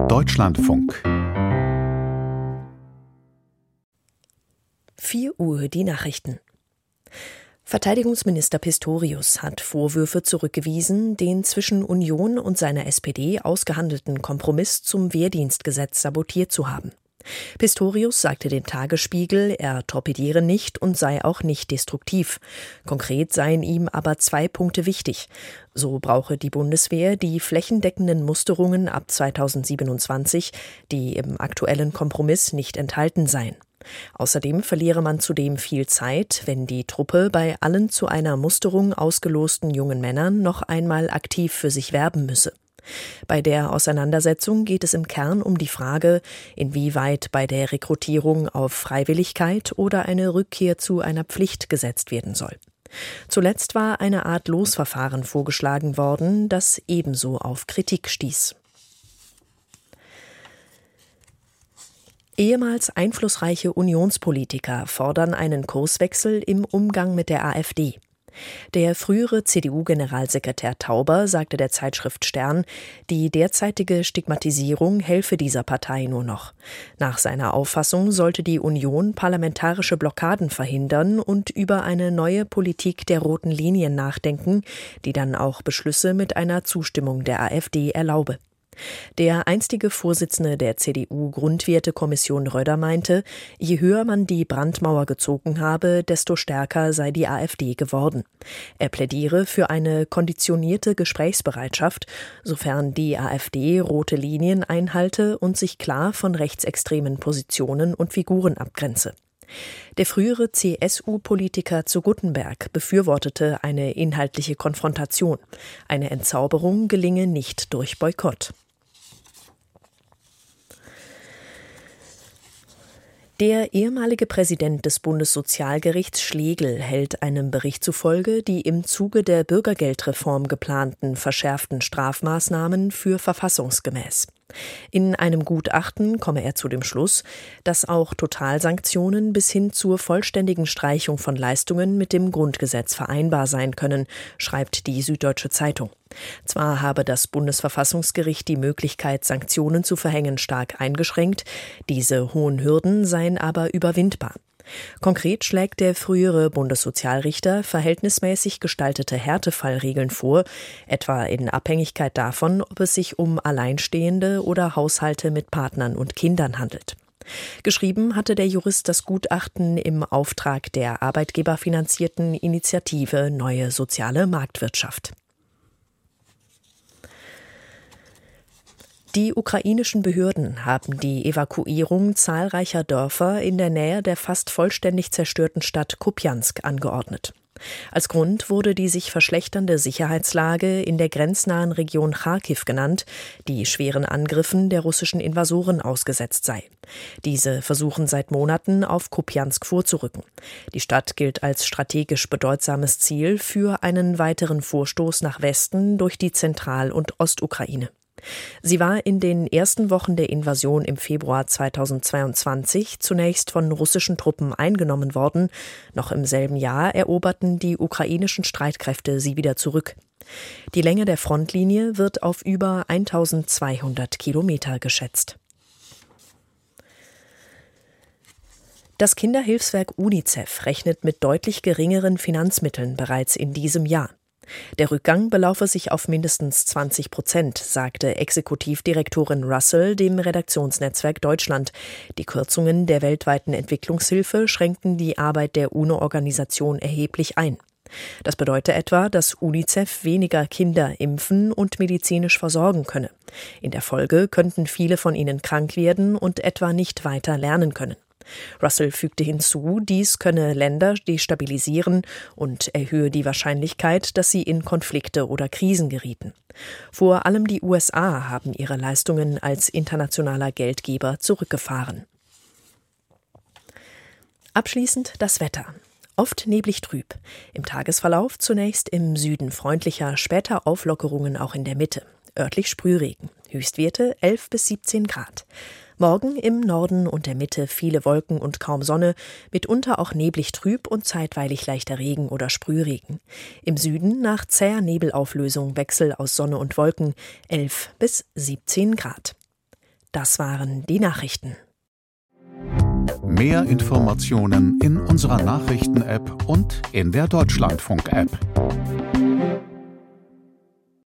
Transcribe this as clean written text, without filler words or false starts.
Deutschlandfunk. 4 Uhr die Nachrichten. Verteidigungsminister Pistorius hat Vorwürfe zurückgewiesen, den zwischen Union und seiner SPD ausgehandelten Kompromiss zum Wehrdienstgesetz sabotiert zu haben. Pistorius sagte dem Tagesspiegel, er torpediere nicht und sei auch nicht destruktiv. Konkret seien ihm aber 2 Punkte wichtig. So brauche die Bundeswehr die flächendeckenden Musterungen ab 2027, die im aktuellen Kompromiss nicht enthalten seien. Außerdem verliere man zudem viel Zeit, wenn die Truppe bei allen zu einer Musterung ausgelosten jungen Männern noch einmal aktiv für sich werben müsse. Bei der Auseinandersetzung geht es im Kern um die Frage, inwieweit bei der Rekrutierung auf Freiwilligkeit oder eine Rückkehr zu einer Pflicht gesetzt werden soll. Zuletzt war eine Art Losverfahren vorgeschlagen worden, das ebenso auf Kritik stieß. Ehemals einflussreiche Unionspolitiker fordern einen Kurswechsel im Umgang mit der AfD. Der frühere CDU-Generalsekretär Tauber sagte der Zeitschrift Stern, die derzeitige Stigmatisierung helfe dieser Partei nur noch. Nach seiner Auffassung sollte die Union parlamentarische Blockaden verhindern und über eine neue Politik der roten Linien nachdenken, die dann auch Beschlüsse mit einer Zustimmung der AfD erlaube. Der einstige Vorsitzende der CDU-Grundwertekommission Röder meinte, je höher man die Brandmauer gezogen habe, desto stärker sei die AfD geworden. Er plädiere für eine konditionierte Gesprächsbereitschaft, sofern die AfD rote Linien einhalte und sich klar von rechtsextremen Positionen und Figuren abgrenze. Der frühere CSU-Politiker zu Guttenberg befürwortete eine inhaltliche Konfrontation. Eine Entzauberung gelinge nicht durch Boykott. Der ehemalige Präsident des Bundessozialgerichts Schlegel hält einem Bericht zufolge die im Zuge der Bürgergeldreform geplanten verschärften Strafmaßnahmen für verfassungsgemäß. In einem Gutachten komme er zu dem Schluss, dass auch Totalsanktionen bis hin zur vollständigen Streichung von Leistungen mit dem Grundgesetz vereinbar sein können, schreibt die Süddeutsche Zeitung. Zwar habe das Bundesverfassungsgericht die Möglichkeit, Sanktionen zu verhängen, stark eingeschränkt, diese hohen Hürden seien aber überwindbar. Konkret schlägt der frühere Bundessozialrichter verhältnismäßig gestaltete Härtefallregeln vor, etwa in Abhängigkeit davon, ob es sich um Alleinstehende oder Haushalte mit Partnern und Kindern handelt. Geschrieben hatte der Jurist das Gutachten im Auftrag der arbeitgeberfinanzierten Initiative Neue Soziale Marktwirtschaft. Die ukrainischen Behörden haben die Evakuierung zahlreicher Dörfer in der Nähe der fast vollständig zerstörten Stadt Kupjansk angeordnet. Als Grund wurde die sich verschlechternde Sicherheitslage in der grenznahen Region Charkiw genannt, die schweren Angriffen der russischen Invasoren ausgesetzt sei. Diese versuchen seit Monaten auf Kupjansk vorzurücken. Die Stadt gilt als strategisch bedeutsames Ziel für einen weiteren Vorstoß nach Westen durch die Zentral- und Ostukraine. Sie war in den ersten Wochen der Invasion im Februar 2022 zunächst von russischen Truppen eingenommen worden. Noch im selben Jahr eroberten die ukrainischen Streitkräfte sie wieder zurück. Die Länge der Frontlinie wird auf über 1200 Kilometer geschätzt. Das Kinderhilfswerk UNICEF rechnet mit deutlich geringeren Finanzmitteln bereits in diesem Jahr. Der Rückgang belaufe sich auf mindestens 20%, sagte Exekutivdirektorin Russell dem Redaktionsnetzwerk Deutschland. Die Kürzungen der weltweiten Entwicklungshilfe schränkten die Arbeit der UNO-Organisation erheblich ein. Das bedeute etwa, dass UNICEF weniger Kinder impfen und medizinisch versorgen könne. In der Folge könnten viele von ihnen krank werden und etwa nicht weiter lernen können. Russell fügte hinzu, dies könne Länder destabilisieren und erhöhe die Wahrscheinlichkeit, dass sie in Konflikte oder Krisen gerieten. Vor allem die USA haben ihre Leistungen als internationaler Geldgeber zurückgefahren. Abschließend das Wetter. Oft neblig trüb. Im Tagesverlauf zunächst im Süden freundlicher, später Auflockerungen auch in der Mitte. Örtlich Sprühregen. Höchstwerte 11 bis 17 Grad. Morgen im Norden und der Mitte viele Wolken und kaum Sonne, mitunter auch neblig trüb und zeitweilig leichter Regen oder Sprühregen. Im Süden nach zäher Nebelauflösung Wechsel aus Sonne und Wolken 11 bis 17 Grad. Das waren die Nachrichten. Mehr Informationen in unserer Nachrichten-App und in der Deutschlandfunk-App.